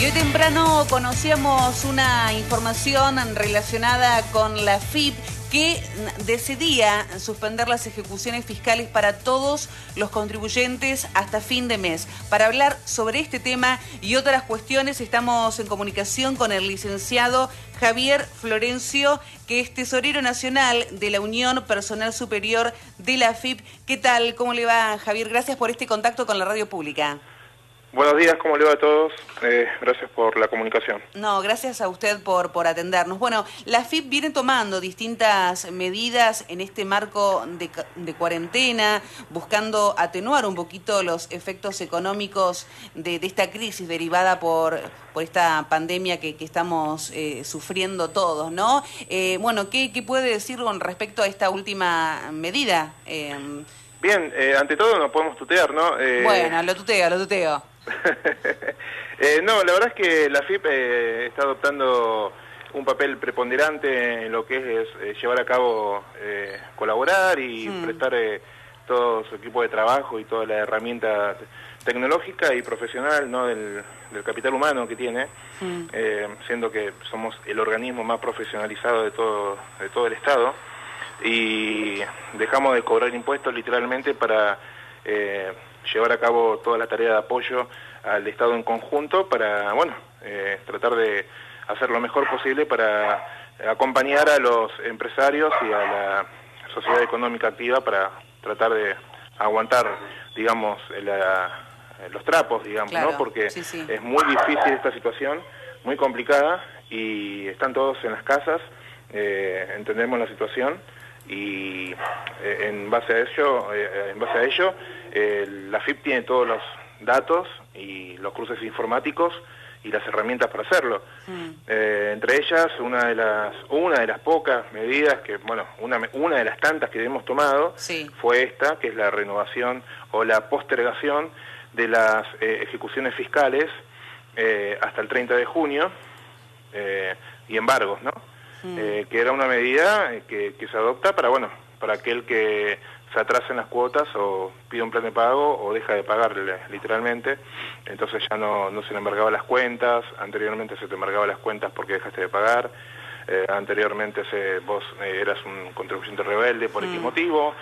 Y hoy temprano conocíamos una información relacionada con la AFIP que decidía suspender las ejecuciones fiscales para todos los contribuyentes hasta fin de mes. Para hablar sobre este tema y otras cuestiones estamos en comunicación con el licenciado Javier Florencio, que es tesorero nacional de la Unión Personal Superior de la AFIP. ¿Qué tal? ¿Cómo le va, Javier? Gracias por este contacto con la radio pública. Buenos días, ¿cómo le va a todos? Gracias por la comunicación. No, gracias a usted por atendernos. Bueno, la AFIP viene tomando distintas medidas en este marco de cuarentena, buscando atenuar un poquito los efectos económicos de esta crisis derivada por esta pandemia que estamos sufriendo todos, ¿no? Bueno, ¿qué puede decir con respecto a esta última medida? Bien, ante todo no podemos tutear, ¿no? Bueno, lo tuteo. No, la verdad es que la AFIP está adoptando un papel preponderante en lo que es llevar a cabo, colaborar y prestar todo su equipo de trabajo y toda la herramienta tecnológica y profesional, ¿no? del capital humano que tiene, siendo que somos el organismo más profesionalizado de todo el Estado, y dejamos de cobrar impuestos literalmente para llevar a cabo toda la tarea de apoyo al Estado en conjunto para, bueno, tratar de hacer lo mejor posible para acompañar a los empresarios y a la sociedad económica activa para tratar de aguantar, digamos, los trapos, digamos, claro, ¿no? Porque sí. Es muy difícil esta situación, muy complicada, y están todos en las casas, entendemos la situación, y en base a ello, la AFIP tiene todos los datos y los cruces informáticos y las herramientas para hacerlo. Entre ellas, una de las pocas medidas que, bueno, una de las tantas que hemos tomado, fue esta, que es la renovación o la postergación de las ejecuciones fiscales hasta el 30 de junio y embargos, ¿no? Que era una medida que se adopta para, bueno, para aquel que se atrasa en las cuotas o pide un plan de pago o deja de pagar literalmente, entonces ya no se le embargaba las cuentas. Anteriormente se te embargaba las cuentas porque dejaste de pagar, anteriormente vos eras un contribuyente rebelde por X motivo,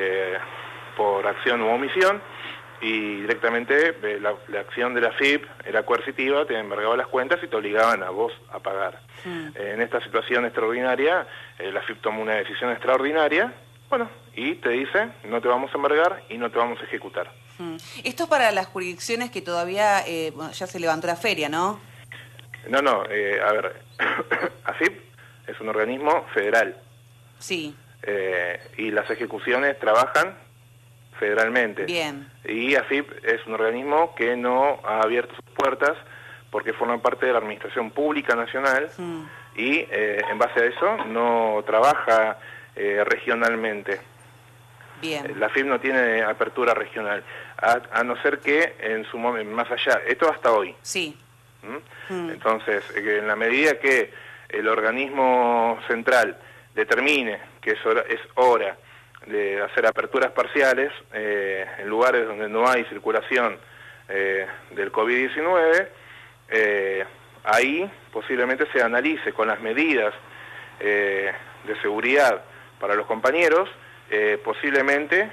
por acción u omisión, y directamente la acción de la AFIP era coercitiva, te embargaba las cuentas y te obligaban a vos a pagar. En esta situación extraordinaria, la AFIP tomó una decisión extraordinaria, bueno, y te dice, no te vamos a embargar y no te vamos a ejecutar. Esto es para las jurisdicciones que todavía ya se levantó la feria, ¿no? No, a ver, AFIP es un organismo federal. Sí. Y las ejecuciones trabajan federalmente. Bien. Y AFIP es un organismo que no ha abierto sus puertas porque forma parte de la Administración Pública Nacional y en base a eso no trabaja regionalmente. Bien. La AFIP no tiene apertura regional, a no ser que en su momento, más allá, esto hasta hoy. Sí. Entonces, en la medida que el organismo central determine que es hora de hacer aperturas parciales en lugares donde no hay circulación del COVID-19, ahí posiblemente se analice con las medidas de seguridad para los compañeros, posiblemente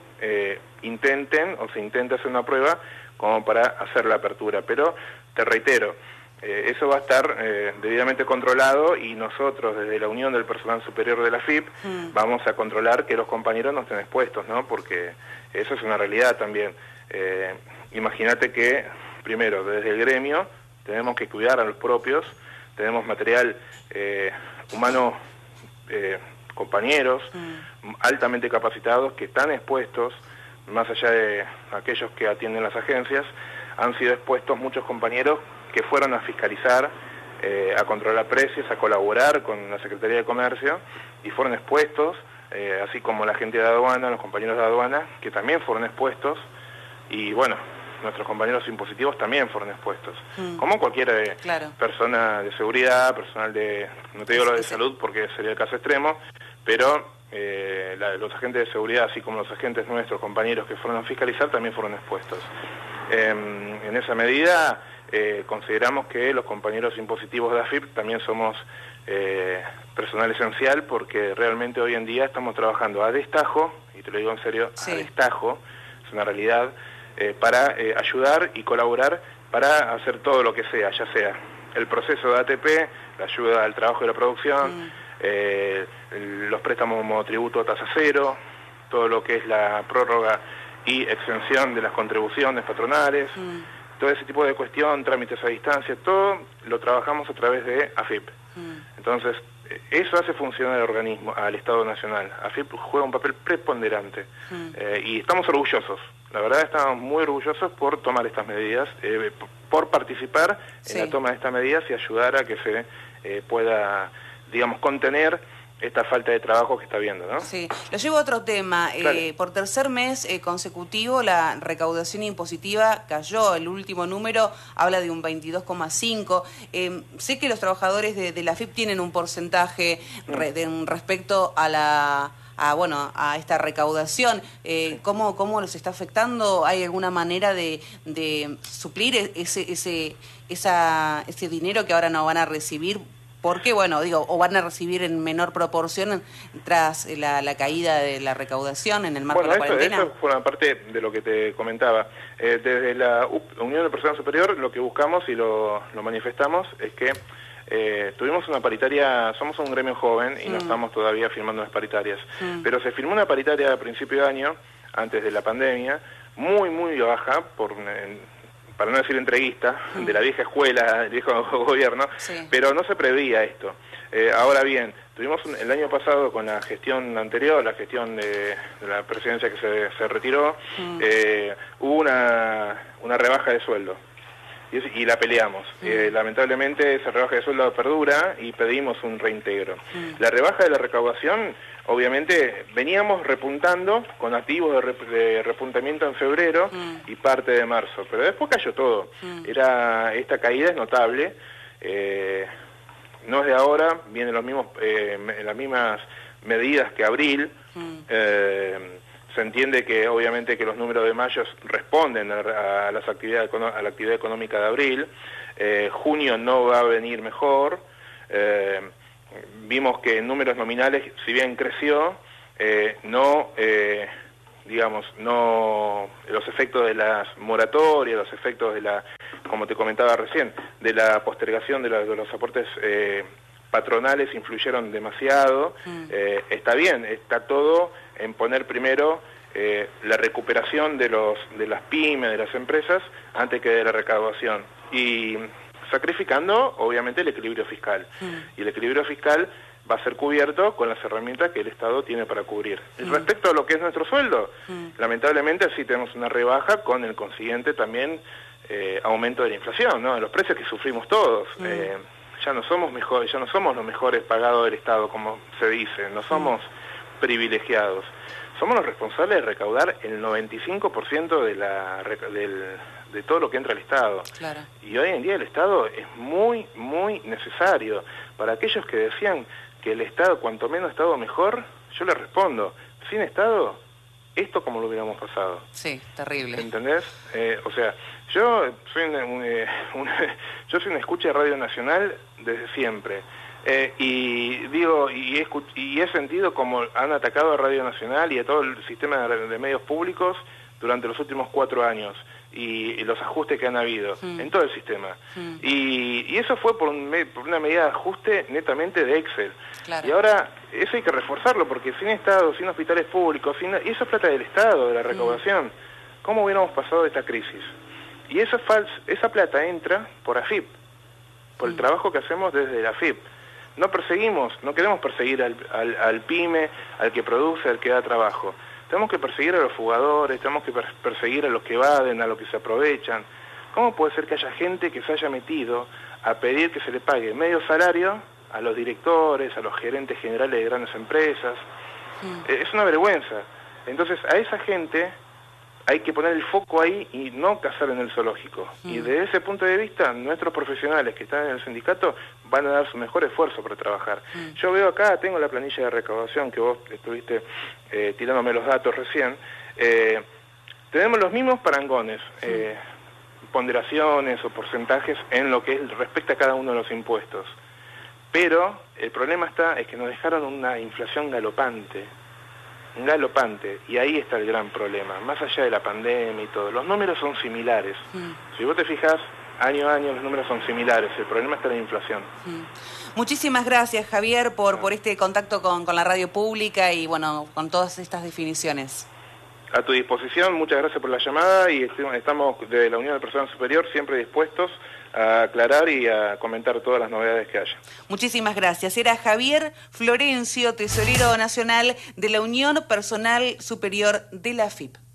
intenten o se intente hacer una prueba como para hacer la apertura, pero te reitero, eso va a estar debidamente controlado, y nosotros desde la Unión del Personal Superior de la AFIP vamos a controlar que los compañeros no estén expuestos, ¿no? Porque eso es una realidad también. Imagínate que, primero, desde el gremio tenemos que cuidar a los propios, tenemos material humano, compañeros altamente capacitados que están expuestos, más allá de aquellos que atienden las agencias, han sido expuestos muchos compañeros que fueron a fiscalizar, a controlar precios, a colaborar con la Secretaría de Comercio, y fueron expuestos, así como la gente de aduana, los compañeros de aduana, que también fueron expuestos, y bueno, nuestros compañeros impositivos también fueron expuestos, como cualquier persona de seguridad, personal de, no te digo lo de salud porque sería el caso extremo, pero los agentes de seguridad, así como los agentes nuestros, compañeros que fueron a fiscalizar, también fueron expuestos. En esa medida, consideramos que los compañeros impositivos de AFIP también somos personal esencial, porque realmente hoy en día estamos trabajando a destajo, y te lo digo en serio, a destajo, es una realidad, para ayudar y colaborar para hacer todo lo que sea, ya sea el proceso de ATP, la ayuda al trabajo de la producción, los préstamos monotributo a tasa cero, todo lo que es la prórroga y exención de las contribuciones patronales, todo ese tipo de cuestión, trámites a distancia, todo lo trabajamos a través de AFIP. Entonces, eso hace funcionar el organismo, al Estado Nacional. AFIP juega un papel preponderante y estamos orgullosos. La verdad, estamos muy orgullosos por tomar estas medidas, por participar en la toma de estas medidas y ayudar a que se pueda, digamos, contener esta falta de trabajo que está habiendo, ¿no? Sí, lo llevo a otro tema. Por tercer mes consecutivo la recaudación impositiva cayó. El último número habla de un 22,5. Sé que los trabajadores de la AFIP tienen un porcentaje respecto a a esta recaudación. ¿Cómo los está afectando? ¿Hay alguna manera de suplir ese dinero que ahora no van a recibir? Porque, o van a recibir en menor proporción tras la caída de la recaudación en el marco de la cuarentena. Eso forma parte de lo que te comentaba. Desde la Unión de Personal Superior lo que buscamos y lo manifestamos es que tuvimos una paritaria, somos un gremio joven y no estamos todavía firmando las paritarias, pero se firmó una paritaria a principio de año, antes de la pandemia, muy baja, para no decir entreguista, de la vieja escuela, del viejo gobierno, pero no se preveía esto. Ahora bien, tuvimos el año pasado con la gestión anterior, la gestión de la presidencia que se retiró, hubo una rebaja de sueldo. Y la peleamos. Lamentablemente esa rebaja de sueldo perdura y pedimos un reintegro. La rebaja de la recaudación, obviamente, veníamos repuntando con activos de repuntamiento en febrero y parte de marzo, pero después cayó todo. Esta caída es notable, no es de ahora, vienen las mismas medidas que abril. Se entiende que obviamente que los números de mayo responden a la actividad económica de abril. Junio no va a venir mejor. Vimos que en números nominales, si bien creció, no los efectos de las moratorias, los efectos de como te comentaba recién, de la postergación de los aportes patronales influyeron demasiado. Está bien, está todo en poner primero la recuperación de las pymes, de las empresas, antes que de la recaudación, y sacrificando obviamente el equilibrio fiscal. Y el equilibrio fiscal va a ser cubierto con las herramientas que el Estado tiene para cubrir. Respecto a lo que es nuestro sueldo, lamentablemente sí tenemos una rebaja con el consiguiente también aumento de la inflación, ¿no? De los precios que sufrimos todos. Ya no somos los mejores pagados del Estado, como se dice, no somos privilegiados. Somos los responsables de recaudar el 95% de todo lo que entra al Estado. Claro. Y hoy en día el Estado es muy necesario. Para aquellos que decían que el Estado, cuanto menos Estado mejor, yo les respondo, sin Estado, esto como lo hubiéramos pasado. Sí, terrible. ¿Entendés? O sea, yo soy una escucha de Radio Nacional desde siempre. Y he sentido como han atacado a Radio Nacional y a todo el sistema de medios públicos durante los últimos 4 años y los ajustes que han habido en todo el sistema. Y eso fue por una medida de ajuste netamente de Excel. Claro. Y ahora eso hay que reforzarlo, porque sin Estado, sin hospitales públicos, y eso es plata del Estado, de la recaudación, ¿cómo hubiéramos pasado esta crisis? Y esa plata entra por AFIP, por el trabajo que hacemos desde la AFIP. No queremos perseguir al pyme, al que produce, al que da trabajo. Tenemos que perseguir a los fugadores, tenemos que perseguir a los que evaden, a los que se aprovechan. ¿Cómo puede ser que haya gente que se haya metido a pedir que se le pague medio salario a los directores, a los gerentes generales de grandes empresas? Es una vergüenza. Entonces, a esa gente hay que poner el foco ahí y no cazar en el zoológico. Y desde ese punto de vista, nuestros profesionales que están en el sindicato van a dar su mejor esfuerzo para trabajar. Yo veo acá, tengo la planilla de recaudación que vos estuviste tirándome los datos recién. Tenemos los mismos parangones. ponderaciones o porcentajes en lo que respecta a cada uno de los impuestos. Pero el problema es que nos dejaron una inflación galopante, y ahí está el gran problema, más allá de la pandemia y todo. Los números son similares. Si vos te fijas, año a año los números son similares, el problema está en la inflación. Muchísimas gracias, Javier, por este contacto con la radio pública y bueno, con todas estas definiciones. A tu disposición, muchas gracias por la llamada y estamos de la Unión del Personal Superior siempre dispuestos a aclarar y a comentar todas las novedades que haya. Muchísimas gracias. Era Javier Florencio, tesorero nacional de la Unión Personal Superior de la AFIP.